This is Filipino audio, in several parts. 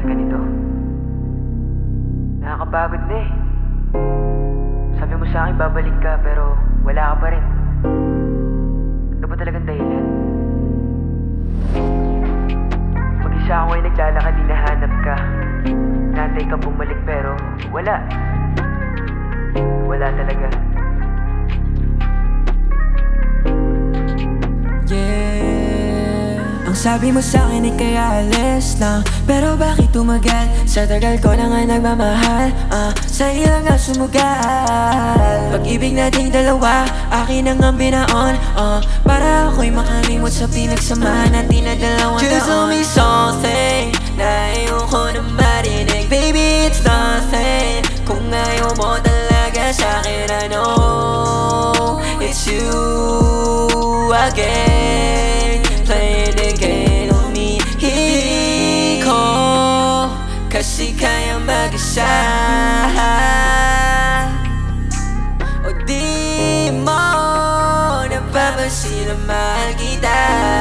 ka nito? Nakakapagod na eh. Sabi mo sa akin babalik ka pero wala ka pa rin. Ano ba talagang dahilan? Mag-isa ako ay naglalakad, hinahanap ka. Nantay ka bumalik pero wala. Wala talaga. Ang sabi mo sa'kin ay kaya alis na, pero bakit tumagal? Sa tagal ko na nga nagmamahal, sa ilang nga sumugal. Pag-ibig nating dalawa, akin ang ang binaon, para ako'y makalimot sa pinagsamahan natin na dalawang taon. Just tell me something na ayoko na marinig. Baby, it's nothing kung ayaw mo talaga sa'kin. I know it's you again, playing the game on me. Hindi ko kasi kaya mag-isa, o di mo napapansin na mahal kita.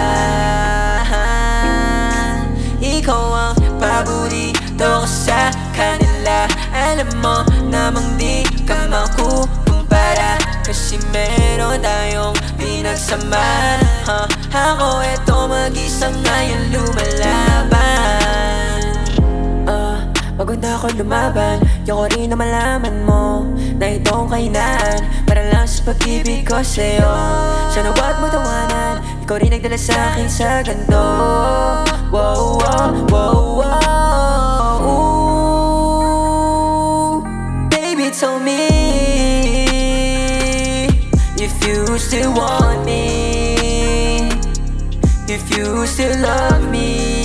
Ikaw ang paborito ko sa kanila. Alam mo namang di ka makukumpara, kasi meron tayong pinagsamahan. Ako eto mag-isa ngayon lumalaban. Pagod na ako lumaban, yung ko rin na malaman mo na itong kahinaan para lang sa pag-ibig ko sa'yo. Sana wag mo tawanan, ikaw rin nagdala sa'kin sa ganito. Wow, wow, wow, wow. Baby, tell me if you still want me, if you still love me.